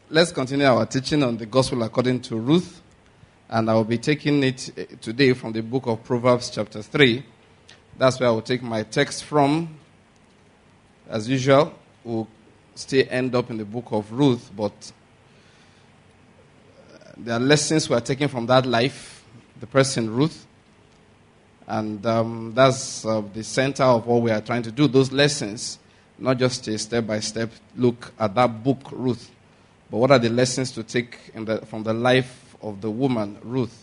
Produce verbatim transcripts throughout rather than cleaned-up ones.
let's continue our teaching on the gospel according to Ruth. And I will be taking it today from the book of Proverbs chapter three. That's where I will take my text from. As usual, we'll still end up in the book of Ruth, but there are lessons we are taking from that life, the person Ruth. And um, that's uh, the center of what we are trying to do, those lessons, not just a step-by-step look at that book, Ruth, but what are the lessons to take in the, from the life of the woman, Ruth.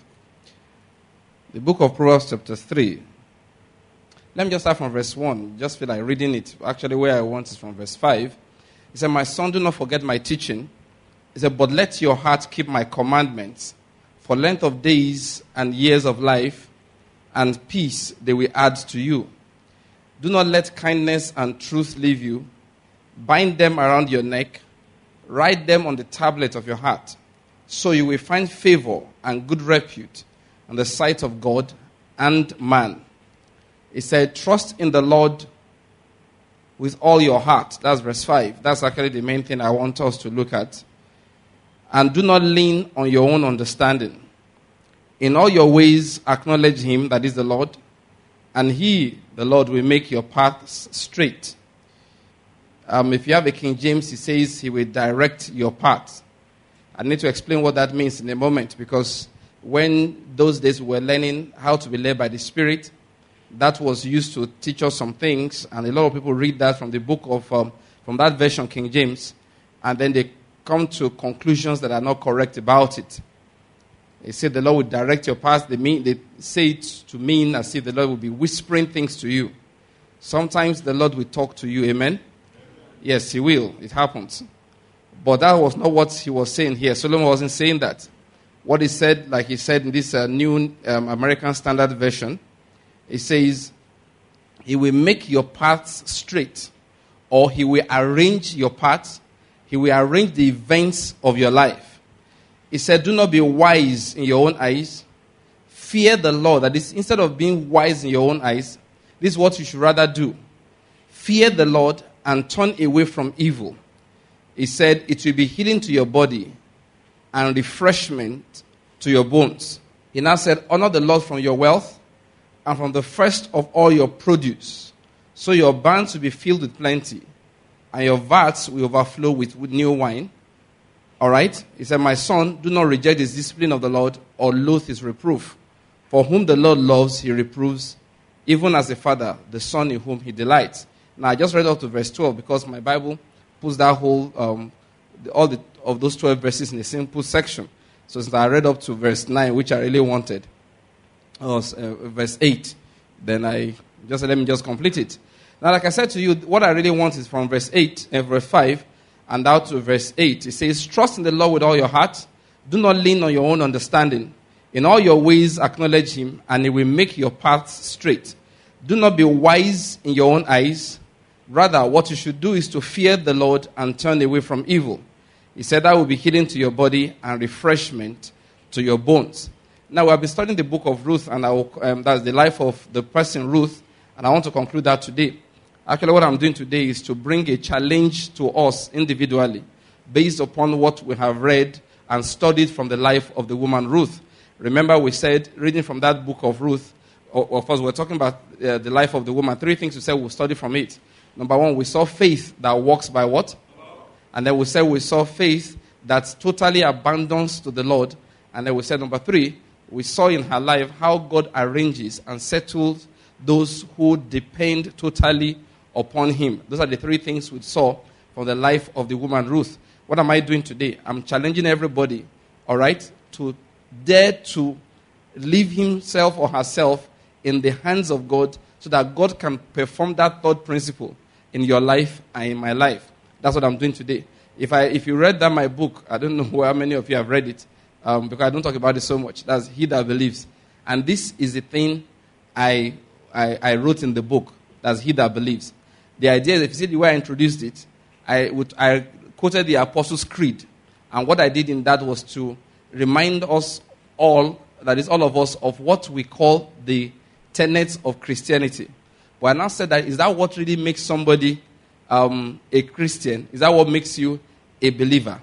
The book of Proverbs chapter three. Let me just start from verse one. Just feel like reading it. Actually, where I want is from verse five. He said, "My son, do not forget my teaching." He said, "But let your heart keep my commandments. For length of days and years of life and peace they will add to you. Do not let kindness and truth leave you. Bind them around your neck. Write them on the tablet of your heart. So you will find favor and good repute in the sight of God and man." He said, "Trust in the Lord with all your heart." That's verse five. That's actually the main thing I want us to look at. "And do not lean on your own understanding. In all your ways acknowledge him," that is the Lord, "and he, the Lord, will make your paths straight." Um, if you have a King James, he says he will direct your paths. I need to explain what that means in a moment, because when those days we were learning how to be led by the Spirit, that was used to teach us some things, and a lot of people read that from the book of, um, from that version, King James, and then they come to conclusions that are not correct about it. They say the Lord will direct your path. They, mean, they say it to mean as if the Lord will be whispering things to you. Sometimes the Lord will talk to you, amen? Amen. Yes, he will. It happens. But that was not what he was saying here. Solomon wasn't saying that. What he said, like he said in this uh, new um, American Standard Version, he says, he will make your paths straight, or he will arrange your paths. He will arrange the events of your life. He said, do not be wise in your own eyes. Fear the Lord. That is, instead of being wise in your own eyes, this is what you should rather do. Fear the Lord and turn away from evil. He said, it will be healing to your body and refreshment to your bones. He now said, honor the Lord from your wealth and from the first of all your produce. So your barns will be filled with plenty, and your vats will overflow with, with new wine. All right? He said, my son, do not reject the discipline of the Lord or loathe his reproof. For whom the Lord loves, he reproves, even as a father, the son in whom he delights. Now, I just read up to verse twelve because my Bible puts that whole, um, the, all the, of those twelve verses in a simple section. So since I read up to verse nine, which I really wanted, or uh, verse eight, then I just let me just complete it. Now, like I said to you, what I really want is from verse eight, and verse five, and down to verse eight. It says, trust in the Lord with all your heart. Do not lean on your own understanding. In all your ways acknowledge him, and he will make your paths straight. Do not be wise in your own eyes. Rather, what you should do is to fear the Lord and turn away from evil. He said that will be healing to your body and refreshment to your bones. Now, we have been studying the book of Ruth, and I will, um, that's the life of the person Ruth, and I want to conclude that today. Actually, what I'm doing today is to bring a challenge to us individually based upon what we have read and studied from the life of the woman Ruth. Remember, we said, reading from that book of Ruth, of course, we're talking about uh, the life of the woman. Three things we said we'll study from it. Number one, we saw faith that walks by what? And then we said we saw faith that totally abandons to the Lord. And then we said, number three, we saw in her life how God arranges and settles those who depend totally upon him. Those are the three things we saw from the life of the woman Ruth. What am I doing today? I'm challenging everybody, all right, to dare to leave himself or herself in the hands of God so that God can perform that third principle in your life and in my life. That's what I'm doing today. If I if you read that my book, I don't know how many of you have read it, um, because I don't talk about it so much. That's He That Believes. And this is the thing I, I I wrote in the book. That's He That Believes. The idea is, if you see the way I introduced it, I would I quoted the Apostles' Creed. And what I did in that was to remind us all, that is all of us, of what we call the tenets of Christianity. But I now said that, is that what really makes somebody um, a Christian? Is that what makes you a believer?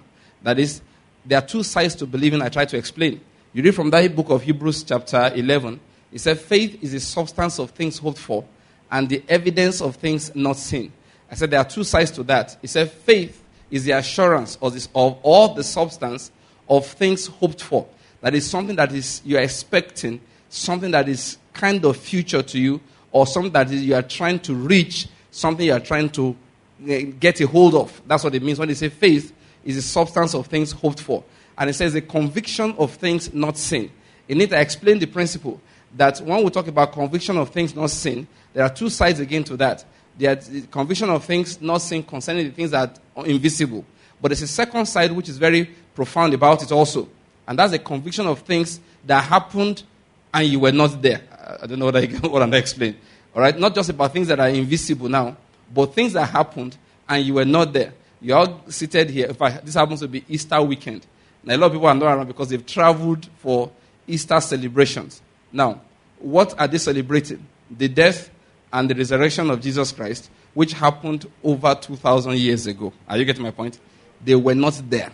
That is, there are two sides to believing. I try to explain. You read from that book of Hebrews chapter eleven. It said, faith is the substance of things hoped for and the evidence of things not seen. I said there are two sides to that. It said faith is the assurance of, this, of all the substance of things hoped for. That is something that is you are expecting, something that is kind of future to you, or something that is you are trying to reach, something you are trying to get a hold of. That's what it means when they say faith is the substance of things hoped for. And it says the conviction of things not seen. In it, I explained the principle that when we talk about conviction of things not seen, there are two sides again to that. There is the conviction of things not seen concerning the things that are invisible. But there's a second side which is very profound about it also. And that's a conviction of things that happened and you were not there. I don't know what, I, what I'm explaining. All right? Not just about things that are invisible now, but things that happened and you were not there. You're all seated here. In fact, this happens to be Easter weekend. Now, a lot of people are not around because they've traveled for Easter celebrations. Now, what are they celebrating? The death and the resurrection of Jesus Christ, which happened over two thousand years ago. Are you getting my point? They were not there.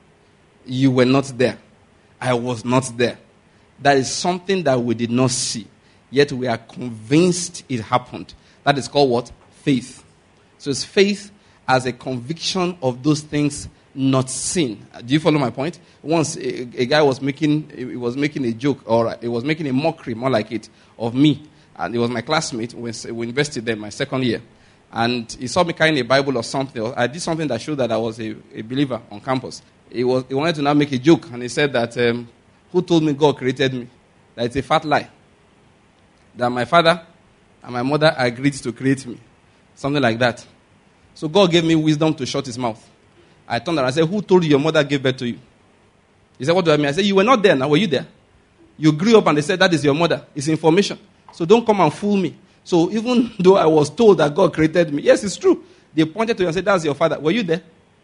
You were not there. I was not there. That is something that we did not see. Yet we are convinced it happened. That is called what? Faith. So it's faith as a conviction of those things not seen. Do you follow my point? Once a, a guy was making he was making a joke, or he was making a mockery, more like it, of me. And he was my classmate. We, we invested there my second year. And he saw me carrying a Bible or something. I did something that showed that I was a, a believer on campus. He, was, he wanted to now make a joke. And he said that, um, who told me God created me? That it's a fat lie. That my father and my mother agreed to create me. Something like that. So God gave me wisdom to shut his mouth. I turned around and I said, who told you your mother gave birth to you? He said, what do I mean? I said, you were not there now. Were you there? You grew up and they said, that is your mother. It's information. So don't come and fool me. So even though I was told that God created me, yes, it's true. They pointed to you and said, that's your father. Were you there?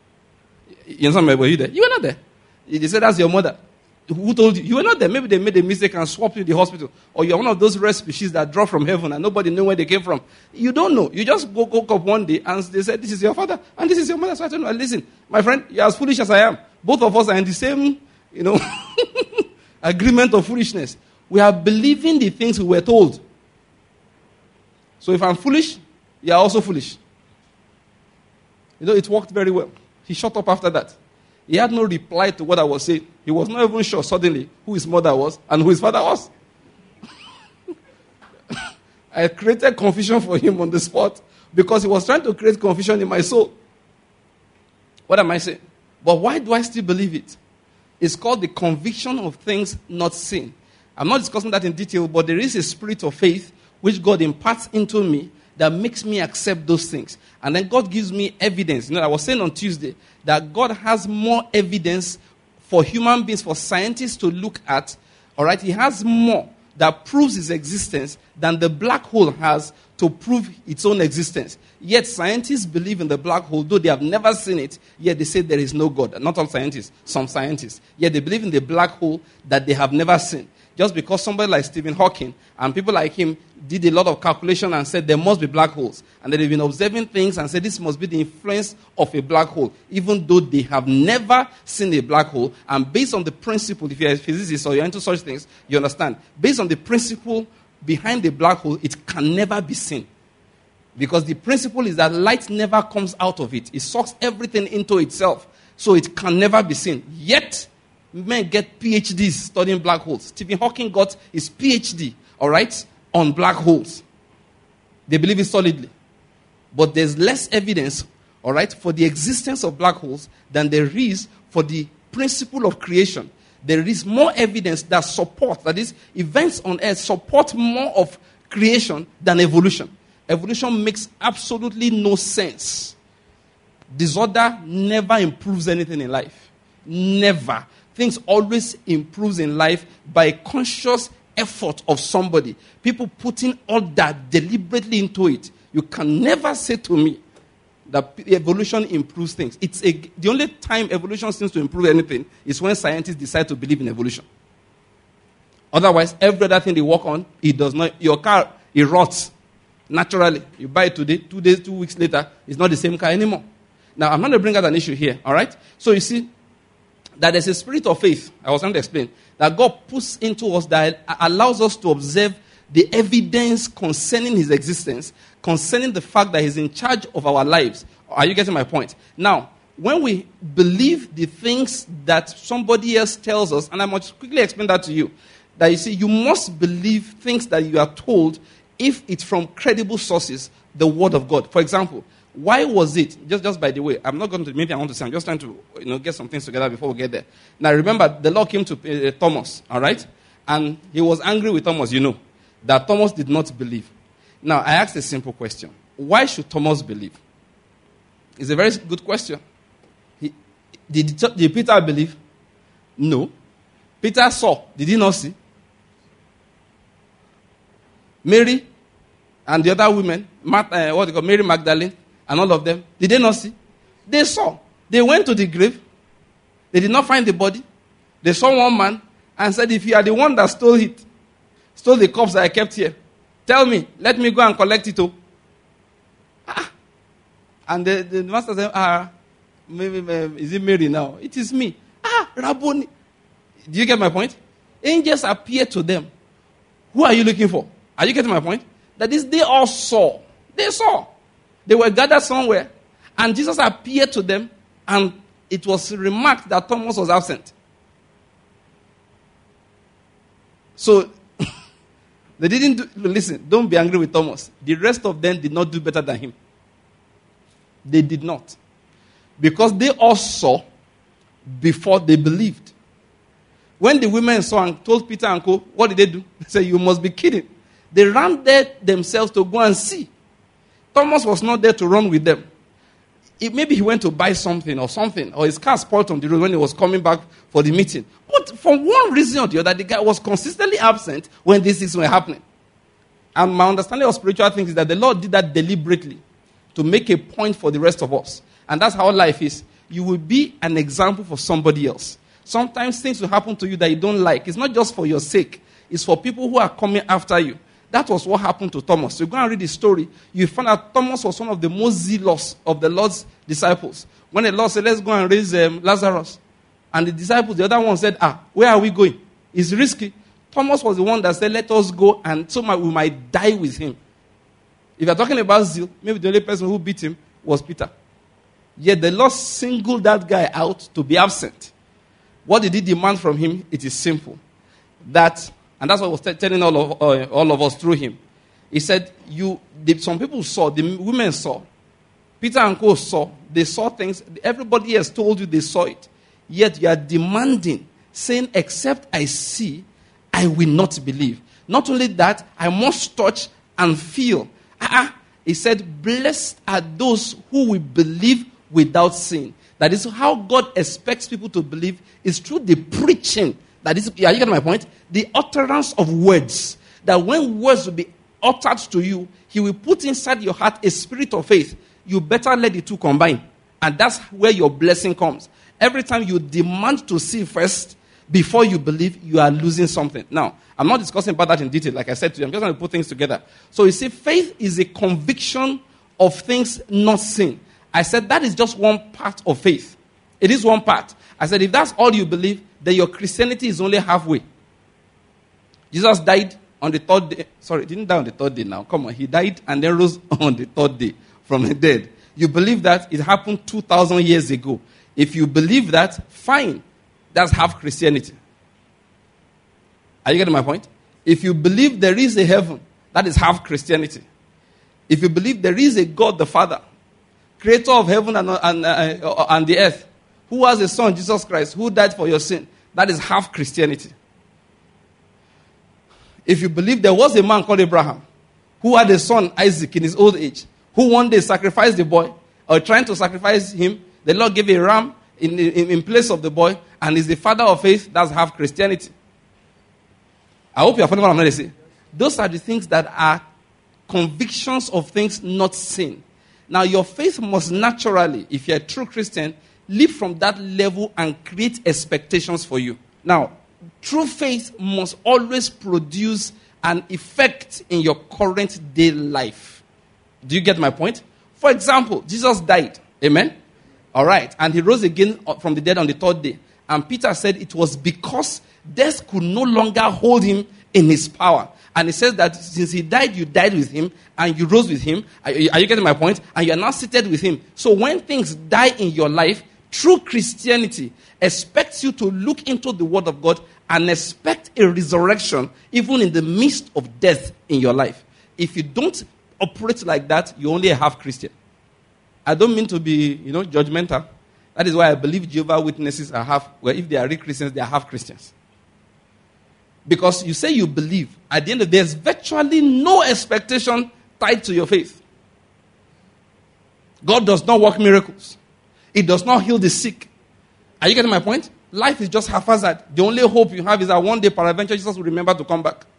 You understand me? Were you there? You were not there. They said, that's your mother. Who told you? You were not there. Maybe they made a mistake and swapped you in the hospital. Or you're one of those rare species that drop from heaven and nobody knew where they came from. You don't know. You just woke up one day and they said, this is your father and this is your mother. So I told them, listen, my friend, you're as foolish as I am. Both of us are in the same, you know, agreement of foolishness. We are believing the things we were told. So if I'm foolish, you are also foolish. You know, it worked very well. He shut up after that. He had no reply to what I was saying. He was not even sure suddenly who his mother was and who his father was. I created confusion for him on the spot because he was trying to create confusion in my soul. What am I saying? But why do I still believe it? It's called the conviction of things not seen. I'm not discussing that in detail, but there is a spirit of faith which God imparts into me that makes me accept those things. And then God gives me evidence. You know, I was saying on Tuesday that God has more evidence for human beings, for scientists to look at. All right, he has more that proves his existence than the black hole has to prove its own existence. Yet scientists believe in the black hole, though they have never seen it, yet they say there is no God. Not all scientists, some scientists. Yet they believe in the black hole that they have never seen. Just because somebody like Stephen Hawking and people like him did a lot of calculation and said there must be black holes. And they've been observing things and said this must be the influence of a black hole, even though they have never seen a black hole. And based on the principle, if you're a physicist or you're into such things, you understand. Based on the principle behind the black hole, it can never be seen. Because the principle is that light never comes out of it. It sucks everything into itself. So it can never be seen. Yet, men get P H Ds studying black holes. Stephen Hawking got his P H D, all right, on black holes. They believe it solidly. But there's less evidence, all right, for the existence of black holes than there is for the principle of creation. There is more evidence that supports, that is, events on earth support more of creation than evolution. Evolution makes absolutely no sense. Disorder never improves anything in life. Never. Things always improves in life by conscious effort of somebody. People putting order deliberately into it. You can never say to me that evolution improves things. It's a, the only time evolution seems to improve anything is when scientists decide to believe in evolution. Otherwise, every other thing they work on, it does not. Your car, it rots naturally. You buy it today, two days, two weeks later, it's not the same car anymore. Now, I'm not going to bring out an issue here, all right? So you see, that there's a spirit of faith, I was trying to explain, that God puts into us that allows us to observe the evidence concerning his existence, concerning the fact that he's in charge of our lives. Are you getting my point? Now, when we believe the things that somebody else tells us, and I must quickly explain that to you, that you see, you must believe things that you are told if it's from credible sources, the word of God. For example, why was it, just, just by the way, I'm not going to, maybe I want to say, I'm just trying to you know, get some things together before we get there. Now remember, the Lord came to uh, Thomas, all right? And he was angry with Thomas, you know, that Thomas did not believe. Now, I asked a simple question. Why should Thomas believe? It's a very good question. He, did, did Peter believe? No. Peter saw. Did he not see? Mary and the other women, uh, what they call Mary Magdalene, and all of them, did they not see? They saw. They went to the grave. They did not find the body. They saw one man and said, if you are the one that stole it, stole the corpse that I kept here, tell me, let me go and collect it. Oh. Ah. And the, the master said, ah, maybe, maybe, is it Mary now? It is me. Ah, Rabboni. Do you get my point? Angels appear to them. Who are you looking for? Are you getting my point? That is, they all saw. They saw. They were gathered somewhere. And Jesus appeared to them. And it was remarked that Thomas was absent. So, they didn't do, listen, don't be angry with Thomas. The rest of them did not do better than him. They did not. Because they all saw before they believed. When the women saw and told Peter and co, what did they do? They said, you must be kidding. They ran there themselves to go and see. Thomas was not there to run with them. It, maybe he went to buy something or something, or his car spoiled on the road when he was coming back for the meeting. But for one reason or the other, the guy was consistently absent when these things were happening. And my understanding of spiritual things is that the Lord did that deliberately to make a point for the rest of us. And that's how life is. You will be an example for somebody else. Sometimes things will happen to you that you don't like. It's not just for your sake. It's for people who are coming after you. That was what happened to Thomas. So you go and read the story. You find out Thomas was one of the most zealous of the Lord's disciples. When the Lord said, let's go and raise um, Lazarus. And the disciples, the other one said, ah, where are we going? It's risky. Thomas was the one that said, let us go and so we might die with him. If you're talking about zeal, maybe the only person who beat him was Peter. Yet the Lord singled that guy out to be absent. What did he demand from him? It is simple. That, and that's what I was t- telling all of, uh, all of us through him. He said, "You." The, some people saw, the women saw. Peter and co saw. They saw things. Everybody has told you they saw it. Yet you are demanding, saying, except I see, I will not believe. Not only that, I must touch and feel. Uh-uh. He said, blessed are those who will believe without seeing. That is how God expects people to believe, is through the preaching. That is, are you getting my point? The utterance of words. That when words will be uttered to you, he will put inside your heart a spirit of faith. You better let the two combine. And that's where your blessing comes. Every time you demand to see first, before you believe, you are losing something. Now, I'm not discussing about that in detail, like I said to you. I'm just going to put things together. So you see, faith is a conviction of things not seen. I said that is just one part of faith. It is one part. I said if that's all you believe, then your Christianity is only halfway. Jesus died on the third day. Sorry, he didn't die on the third day now. Come on. He died and then rose on the third day from the dead. You believe that it happened two thousand years ago. If you believe that, fine. That's half Christianity. Are you getting my point? If you believe there is a heaven, that is half Christianity. If you believe there is a God the Father, creator of heaven and, and, uh, and the earth, who has a son, Jesus Christ, who died for your sin, that is half Christianity. If you believe there was a man called Abraham, who had a son, Isaac, in his old age, who one day sacrificed the boy, or trying to sacrifice him, the Lord gave a ram in, in, in place of the boy, and is the father of faith, that's half Christianity. I hope you are following what I'm going to say. Those are the things that are convictions of things not seen. Now, your faith must naturally, if you're a true Christian, live from that level and create expectations for you. Now, true faith must always produce an effect in your current day life. Do you get my point? For example, Jesus died. Amen? All right. And he rose again from the dead on the third day. And Peter said it was because death could no longer hold him in his power. And he says that since he died, you died with him, and you rose with him. Are, are you getting my point? And you are now seated with him. So when things die in your life, true Christianity expects you to look into the Word of God and expect a resurrection even in the midst of death in your life. If you don't operate like that, you're only a half Christian. I don't mean to be, you know, judgmental. That is why I believe Jehovah's Witnesses are half, well, if they are real Christians, they are half Christians. Because you say you believe, at the end of the day, there's virtually no expectation tied to your faith. God does not work miracles. He does not heal the sick. Are you getting my point? Life is just haphazard. The only hope you have is that one day, peradventure, Jesus will remember to come back.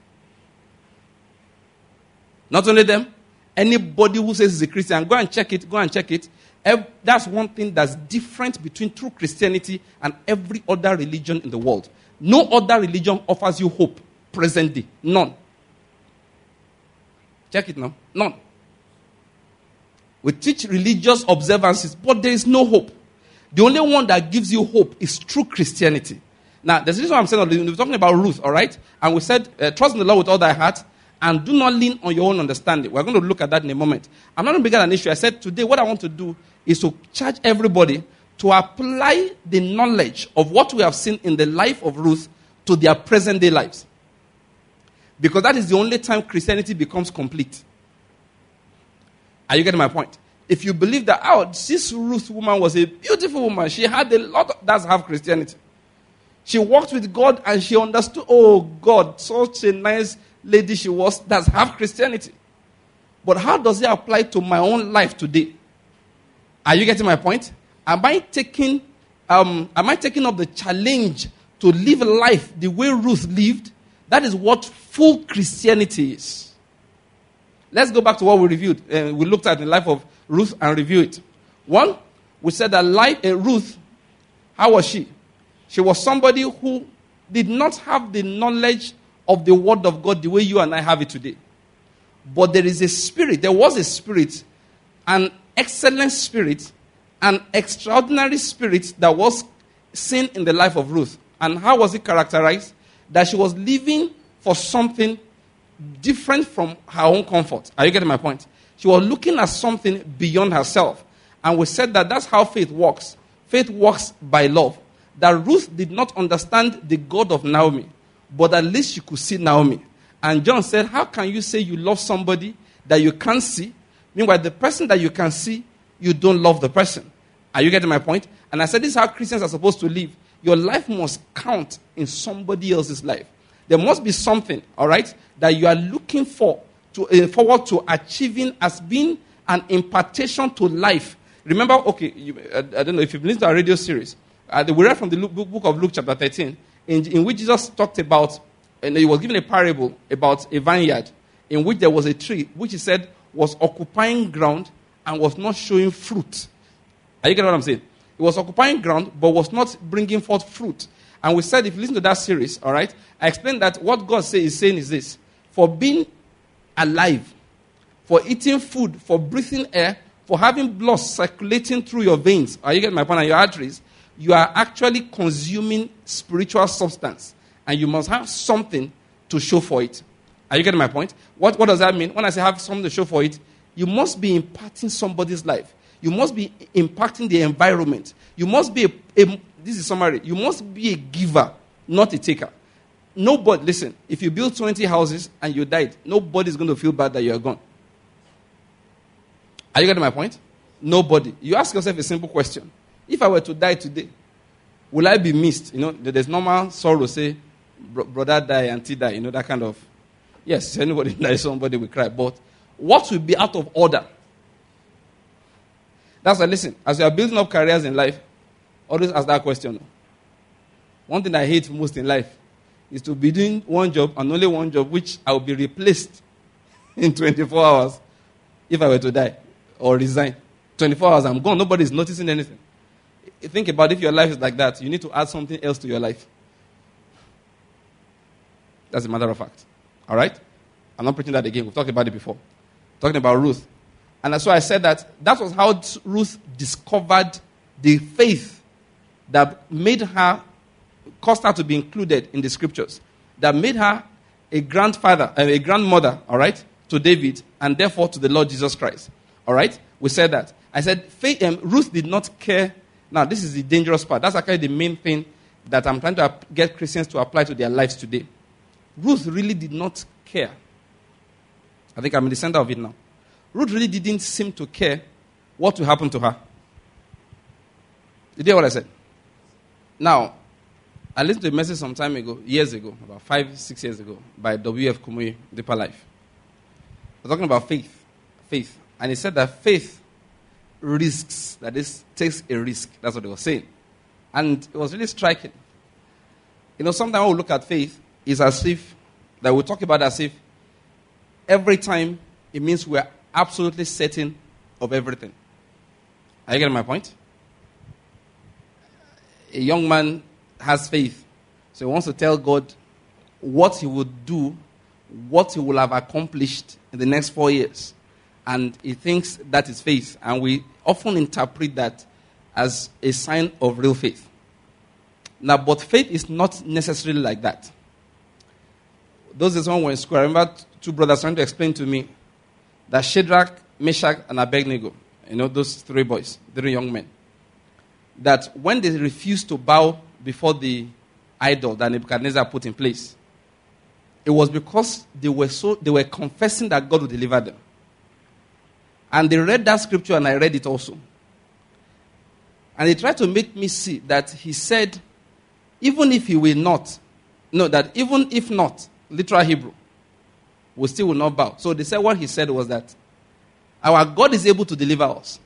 Not only them, anybody who says he's a Christian, go and check it, go and check it. That's one thing that's different between true Christianity and every other religion in the world. No other religion offers you hope, present day. None. Check it now. None. We teach religious observances, but there is no hope. The only one that gives you hope is true Christianity. Now, there's this one I'm saying, we're talking about Ruth, all right? And we said, uh, trust in the Lord with all thy heart, and do not lean on your own understanding. We're going to look at that in a moment. I'm not going to bring an issue. I said today what I want to do is to charge everybody to apply the knowledge of what we have seen in the life of Ruth to their present day lives. Because that is the only time Christianity becomes complete. Are you getting my point? If you believe that, oh, this Ruth woman was a beautiful woman. She had a lot of, that's half Christianity. She walked with God and she understood, oh God, such a nice lady she was. That's half Christianity. But how does it apply to my own life today? Are you getting my point? Am I taking, um, am I taking up the challenge to live life the way Ruth lived? That is what full Christianity is. Let's go back to what we reviewed. Uh, we looked at the life of Ruth and review it. One, we said that life, uh, Ruth, how was she? She was somebody who did not have the knowledge of the Word of God the way you and I have it today. But there is a spirit, there was a spirit, an excellent spirit, an extraordinary spirit that was seen in the life of Ruth. And how was it characterized? That she was living for something different from her own comfort. Are you getting my point? She was looking at something beyond herself. And we said that that's how faith works. Faith works by love. That Ruth did not understand the God of Naomi, but at least she could see Naomi. And John said, how can you say you love somebody that you can't see? Meanwhile, the person that you can see, you don't love the person. Are you getting my point? And I said, this is how Christians are supposed to live. Your life must count in somebody else's life. There must be something, all right, that you are looking for, to uh, forward to achieving as being an impartation to life. Remember, okay, you, uh, I don't know if you've listened to our radio series. Uh, we read from the Luke, book of Luke chapter thirteen, in, in which Jesus talked about, and he was given a parable about a vineyard, in which there was a tree, which he said was occupying ground and was not showing fruit. Are you getting what I'm saying? It was occupying ground, but was not bringing forth fruit. And we said, if you listen to that series, all right, I explained that what God say, is saying is this. For being alive, for eating food, for breathing air, for having blood circulating through your veins, are you getting my point, and your arteries, you are actually consuming spiritual substance. And you must have something to show for it. Are you getting my point? What, what does that mean? When I say have something to show for it, you must be impacting somebody's life. You must be impacting the environment. You must be, a, a, this is summary, you must be a giver, not a taker. Nobody, listen, if you build twenty houses and you died, nobody's going to feel bad that you are gone. Are you getting my point? Nobody. You ask yourself a simple question. If I were to die today, will I be missed? You know, there's normal sorrow, say, brother die, auntie die, you know, that kind of, yes, anybody dies, somebody will cry. But what will be out of order? That's why, listen, as you are building up careers in life, always ask that question. One thing I hate most in life is to be doing one job and only one job, which I will be replaced in twenty-four hours if I were to die or resign. twenty-four hours, I'm gone. Nobody's noticing anything. Think about if your life is like that, you need to add something else to your life. That's a matter of fact. All right? I'm not preaching that again. We've talked about it before. Talking about Ruth. And that's why I said that that was how Ruth discovered the faith that made her, caused her to be included in the scriptures, that made her a grandfather, uh, a grandmother, all right, to David, and therefore to the Lord Jesus Christ. All right? We said that. I said, faith, um, Ruth did not care. Now, this is the dangerous part. That's actually the main thing that I'm trying to get Christians to apply to their lives today. Ruth really did not care. I think I'm in the center of it now. Ruth really didn't seem to care what will happen to her. Did you hear what I said? Now, I listened to a message some time ago, years ago, about five, six years ago, by W F Kumuyi, Deeper Life. I was talking about faith. Faith. And he said that faith risks, that is, takes a risk. That's what he was saying. And it was really striking. You know, sometimes when we look at faith, it's as if, that we talk about as if every time it means we're absolutely certain of everything. Are you getting my point? A young man has faith. So he wants to tell God what he would do, what he will have accomplished in the next four years. And he thinks that is faith. And we often interpret that as a sign of real faith. Now, but faith is not necessarily like that. Those days when we were in school, I remember two brothers trying to explain to me that Shadrach, Meshach, and Abednego, you know, those three boys, three young men, that when they refused to bow before the idol that Nebuchadnezzar put in place, it was because they were so they were confessing that God would deliver them. And they read that scripture, and I read it also. And they tried to make me see that he said, even if he will not, no, that even if not, literal Hebrew, we still will not bow. So they said what he said was that our God is able to deliver us.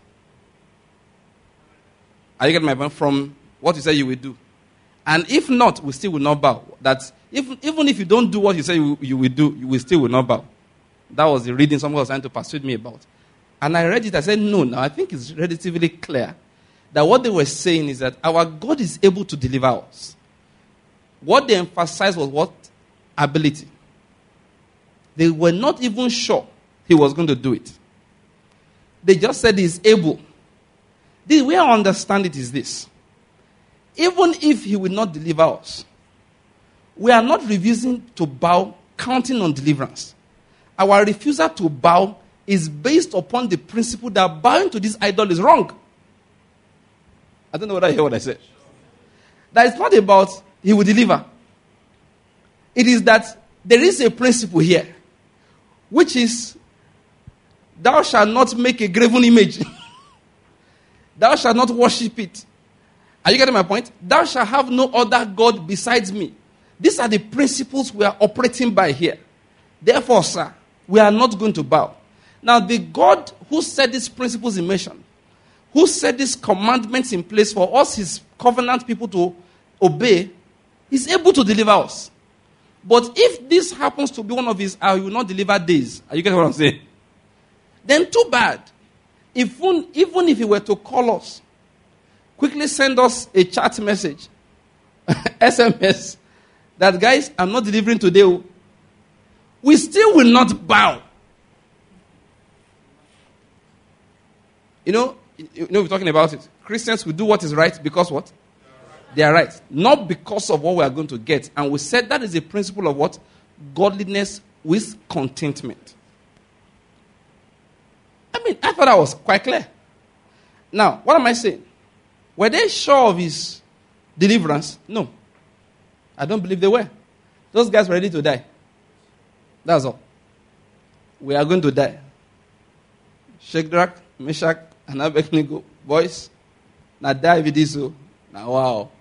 Are you getting my point? From what you say you will do. And if not, we still will not bow. That if, even if you don't do what you say you, you will do, you will still will not bow. That was the reading someone was trying to persuade me about. And I read it, I said, no, now I think it's relatively clear that what they were saying is that our God is able to deliver us. What they emphasized was what? Ability. They were not even sure he was going to do it. They just said he's able. The way I understand it is this. Even if he will not deliver us, we are not refusing to bow, counting on deliverance. Our refusal to bow is based upon the principle that bowing to this idol is wrong. I don't know whether I hear what I said. That it's not about he will deliver. It is that there is a principle here, which is, thou shalt not make a graven image. Thou shalt not worship it. Are you getting my point? Thou shalt have no other God besides me. These are the principles we are operating by here. Therefore, sir, we are not going to bow. Now, the God who set these principles in motion, who set these commandments in place for us, his covenant people, to obey, is able to deliver us. But if this happens to be one of his, I will not deliver days. Are you getting what I'm saying? Then too bad. If one, even if he were to call us, quickly send us a chat message, S M S, that guys, I'm not delivering today. We still will not bow. You know, you know, we're talking about it. Christians will do what is right because what? They are right. Not because of what we are going to get. And we said that is a principle of what? Godliness with contentment. I mean, I thought that was quite clear. Now, what am I saying? Were they sure of his deliverance? No. I don't believe they were. Those guys were ready to die. That's all. We are going to die. Shadrach, Meshach, and Abednego, boys, now die with this. Now, wow.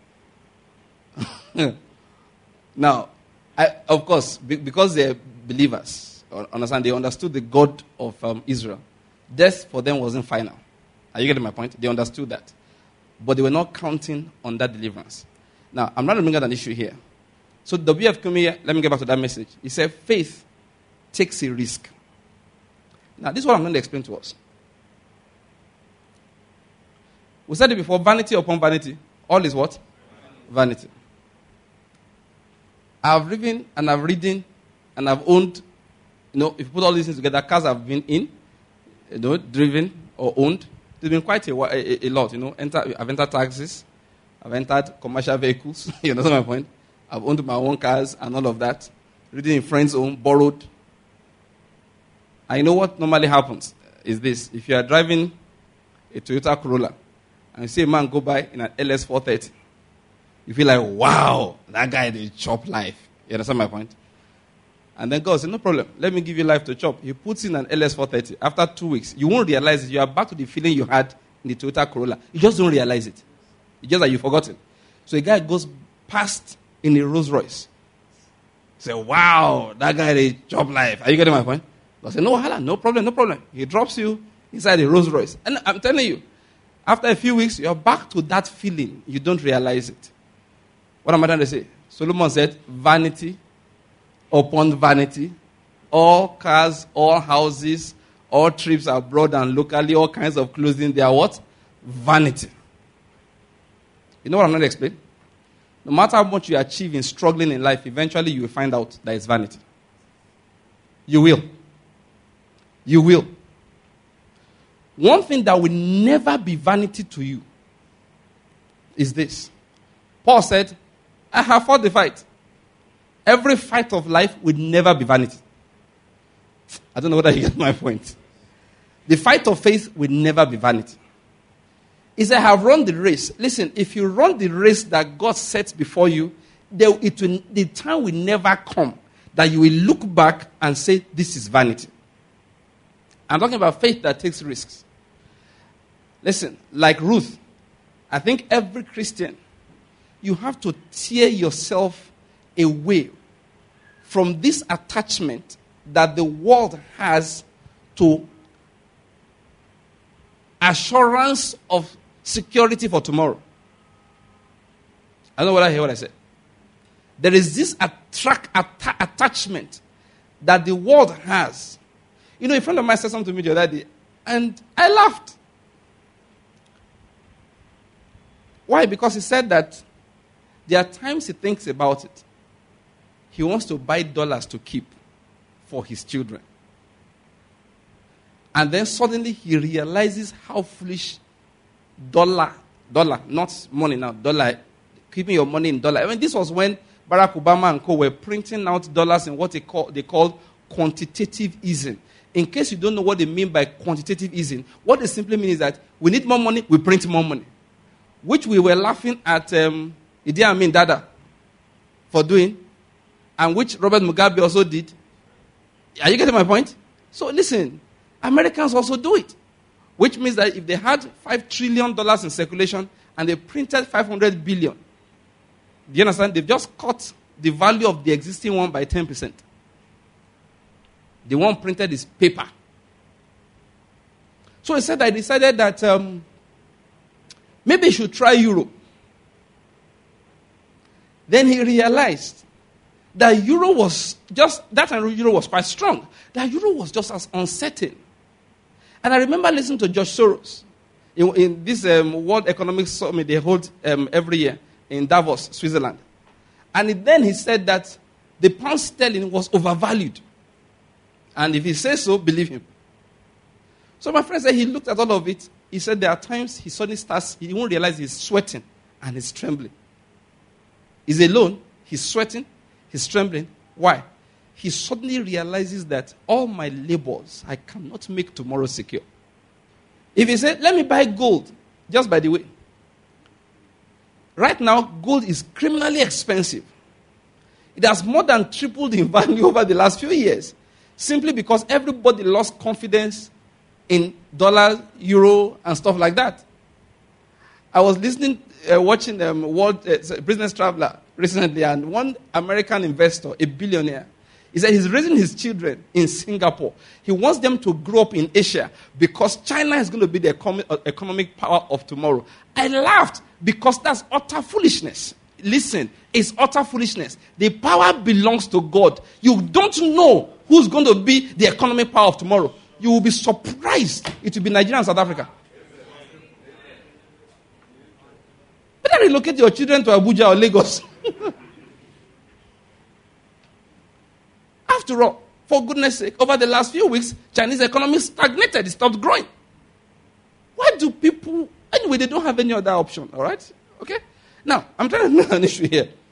Now, I, of course, because they're believers, understand, they understood the God of um, Israel. Death for them wasn't final. Are you getting my point? They understood that. But they were not counting on that deliverance. Now, I'm not bringing out an issue here. So W F Kumuyi, let me get back to that message. He said, faith takes a risk. Now, this is what I'm going to explain to us. We said it before, vanity upon vanity. All is what? Vanity. I've driven and I've ridden and I've owned, you know, if you put all these things together, cars I've been in, you know, driven or owned. There's been quite a, a, a lot, you know. Enter, I've entered taxis, I've entered commercial vehicles. You know my point? I've owned my own cars and all of that. Reading in friends' home, borrowed. I know what normally happens is this. If you are driving a Toyota Corolla and you see a man go by in an L S four thirty, you feel like, wow, that guy did chop life. You understand my point? And then God said, no problem. Let me give you life to chop. He puts in an L S four thirty. After two weeks, you won't realize it. You are back to the feeling you had in the Toyota Corolla. You just don't realize it. It's just that you've forgotten. So a guy goes past in a Rolls Royce. Say, wow, that guy did chop life. Are you getting my point? God said, no, hala, no problem, no problem. He drops you inside the Rolls Royce. And I'm telling you, after a few weeks, you're back to that feeling. You don't realize it. What am I trying to say? Solomon said, vanity upon vanity. All cars, all houses, all trips abroad and locally, all kinds of clothing, they are what? Vanity. You know what I'm trying to explain? No matter how much you achieve in struggling in life, eventually you will find out that it's vanity. You will. You will. One thing that will never be vanity to you is this. Paul said, I have fought the fight. Every fight of life will never be vanity. I don't know whether you get my point. The fight of faith will never be vanity. He said, I have run the race. Listen, if you run the race that God sets before you, there, it will, the time will never come that you will look back and say, this is vanity. I'm talking about faith that takes risks. Listen, like Ruth, I think every Christian, you have to tear yourself away from this attachment that the world has to assurance of security for tomorrow. I don't know whether I hear what I said. There is this attract, atta- attachment that the world has. You know, a friend of mine said something to me the other day, and I laughed. Why? Because he said that there are times he thinks about it. He wants to buy dollars to keep for his children. And then suddenly he realizes how foolish dollar, dollar, not money now, dollar, keeping your money in dollar. I mean, this was when Barack Obama and co were printing out dollars in what they call they called quantitative easing. In case you don't know what they mean by quantitative easing, what they simply mean is that we need more money, we print more money. Which we were laughing at um, Idi Amin Dada for doing, and which Robert Mugabe also did. Are you getting my point? So listen, Americans also do it. Which means that if they had five trillion dollars in circulation and they printed five hundred billion, do you understand? They've just cut the value of the existing one by ten percent. The one printed is paper. So he said, I decided that um, maybe he should try euro. Then he realized that euro was just, that time euro was quite strong. That euro was just as uncertain. And I remember listening to George Soros in, in this um, World Economic Summit they hold um, every year in Davos, Switzerland. And then he said that the pound sterling was overvalued. And if he says so, believe him. So my friend said he looked at all of it. He said there are times he suddenly starts, he won't realize he's sweating and he's trembling. He's alone, he's sweating, he's trembling. Why? He suddenly realizes that all my labors, I cannot make tomorrow secure. If he said, let me buy gold, just by the way. Right now, gold is criminally expensive. It has more than tripled in value over the last few years. Simply because everybody lost confidence in dollar, euro, and stuff like that. I was listening, uh, watching um, World uh, Business Traveler recently, and one American investor, a billionaire, he said he's raising his children in Singapore. He wants them to grow up in Asia because China is going to be the economic, uh, economic power of tomorrow. I laughed because that's utter foolishness. Listen, it's utter foolishness. The power belongs to God. You don't know who's going to be the economic power of tomorrow. You will be surprised. It will be Nigeria and South Africa. Better relocate your children to Abuja or Lagos. After all, for goodness sake, over the last few weeks, Chinese economy stagnated. It stopped growing. Why do people... Anyway, they don't have any other option, all right? Okay? Now, I'm trying to make an issue here.